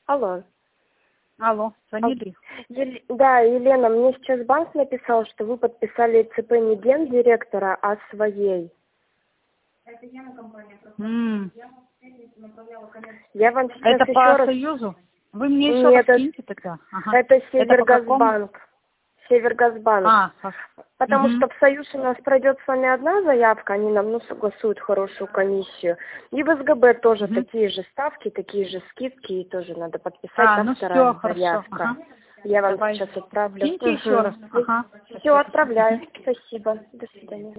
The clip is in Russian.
Алло. Алло, звонили? Да, Елена, мне сейчас банк написал, что вы подписали ЦП не гендиректора, а своей. Я вам сейчас Это еще по раз... Союзу? Вы мне еще Нет, раз киньте тогда. Ага. это по какому? Севергазбанк. Севергазбанк. Потому что в Союз у нас пройдет с вами одна заявка, они нам согласуют хорошую комиссию. И в СГБ тоже такие же ставки, такие же скидки, и тоже надо подписать ну вторая все, заявка. хорошо. Я вам Давай. сейчас отправлю. Киньте еще раз. Ага. Все, отправляю. Спасибо. До свидания.